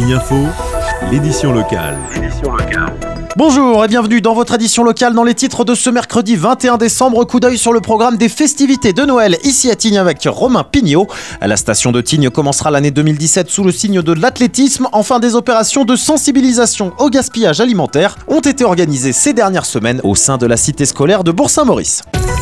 Tignes Info, l'édition locale. Bonjour et bienvenue dans votre édition locale. Dans les titres de ce mercredi 21 décembre, coup d'œil sur le programme des festivités de Noël ici à Tignes avec Romain Pignot. La station de Tignes commencera l'année 2017 sous le signe de l'athlétisme. Enfin, des opérations de sensibilisation au gaspillage alimentaire ont été organisées ces dernières semaines au sein de la cité scolaire de Bourg-Saint-Maurice.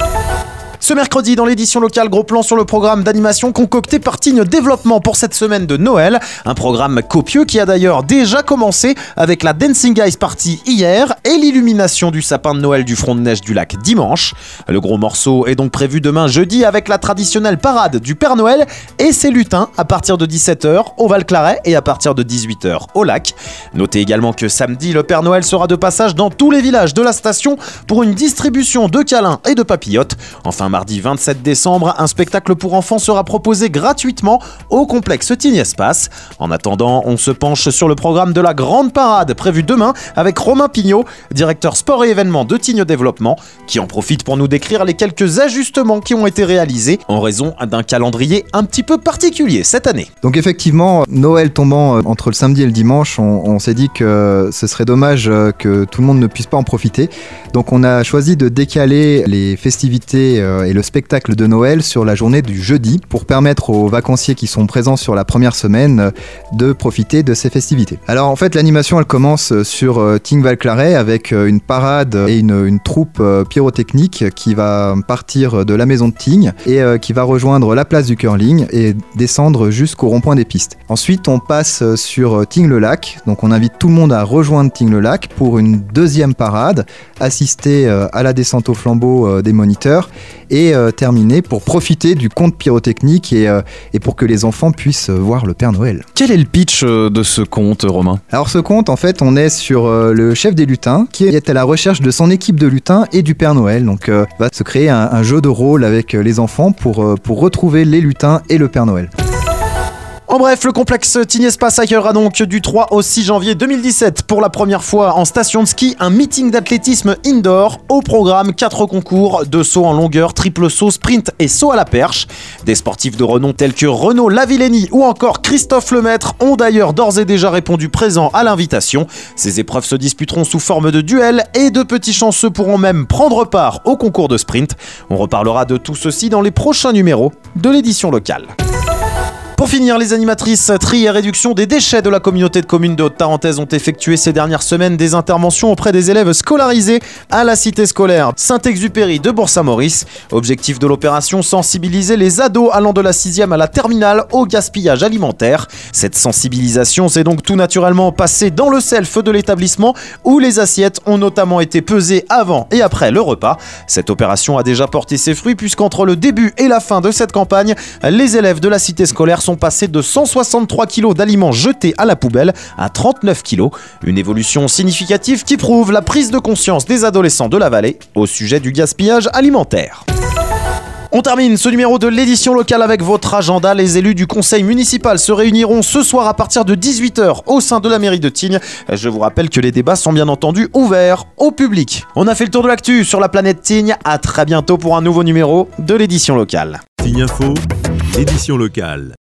Ce mercredi, dans l'édition locale, gros plan sur le programme d'animation concocté par Tignes Développement pour cette semaine de Noël. Un programme copieux qui a d'ailleurs déjà commencé avec la Dancing Guys Party hier et l'illumination du sapin de Noël du front de neige du lac dimanche. Le gros morceau est donc prévu demain jeudi avec la traditionnelle parade du Père Noël et ses lutins à partir de 17h au Val-Claret et à partir de 18h au lac. Notez également que samedi, le Père Noël sera de passage dans tous les villages de la station pour une distribution de câlins et de papillotes. Enfin, mardi 27 décembre, un spectacle pour enfants sera proposé gratuitement au complexe Tignes Espace. En attendant, on se penche sur le programme de la grande parade prévue demain avec Romain Pignot, directeur sport et événements de Tignes Développement, qui en profite pour nous décrire les quelques ajustements qui ont été réalisés en raison d'un calendrier un petit peu particulier cette année. Donc effectivement, Noël tombant entre le samedi et le dimanche, on s'est dit que ce serait dommage que tout le monde ne puisse pas en profiter. Donc on a choisi de décaler les festivités et le spectacle de Noël sur la journée du jeudi pour permettre aux vacanciers qui sont présents sur la première semaine de profiter de ces festivités. Alors en fait, l'animation elle commence sur Tignes Val-Claret avec une parade et une troupe pyrotechnique qui va partir de la maison de Tignes et qui va rejoindre la place du curling et descendre jusqu'au rond-point des pistes. Ensuite, on passe sur Tignes-le-Lac, donc on invite tout le monde à rejoindre Tignes-le-Lac pour une deuxième parade, assister à la descente au flambeau des moniteurs et terminer pour profiter du conte pyrotechnique et pour que les enfants puissent voir le Père Noël. Quel est le pitch de ce conte, Romain ? Alors ce conte, en fait, on est sur le chef des lutins qui est à la recherche de son équipe de lutins et du Père Noël. Donc va se créer un jeu de rôle avec les enfants pour retrouver les lutins et le Père Noël. En bref, le complexe Tignes Espace accueillera donc du 3 au 6 janvier 2017 pour la première fois en station de ski un meeting d'athlétisme indoor. Au programme 4 concours de saut en longueur, triple saut, sprint et saut à la perche. Des sportifs de renom tels que Renaud Lavillenie ou encore Christophe Lemaître ont d'ailleurs d'ores et déjà répondu présent à l'invitation. Ces épreuves se disputeront sous forme de duel et de petits chanceux pourront même prendre part au concours de sprint. On reparlera de tout ceci dans les prochains numéros de l'édition locale. Pour finir, les animatrices tri et réduction des déchets de la communauté de communes de Haute-Tarentaise ont effectué ces dernières semaines des interventions auprès des élèves scolarisés à la cité scolaire Saint-Exupéry de Bourg-Saint-Maurice. Objectif de l'opération, sensibiliser les ados allant de la 6e à la terminale au gaspillage alimentaire. Cette sensibilisation s'est donc tout naturellement passée dans le self de l'établissement où les assiettes ont notamment été pesées avant et après le repas. Cette opération a déjà porté ses fruits puisqu'entre le début et la fin de cette campagne, les élèves de la cité scolaire sont passés de 163 kg d'aliments jetés à la poubelle à 39 kg. Une évolution significative qui prouve la prise de conscience des adolescents de la vallée au sujet du gaspillage alimentaire. On termine ce numéro de l'édition locale avec votre agenda. Les élus du conseil municipal se réuniront ce soir à partir de 18h au sein de la mairie de Tignes. Je vous rappelle que les débats sont bien entendu ouverts au public. On a fait le tour de l'actu sur la planète Tignes. À très bientôt pour un nouveau numéro de l'édition locale. Tignes Info, l'édition locale.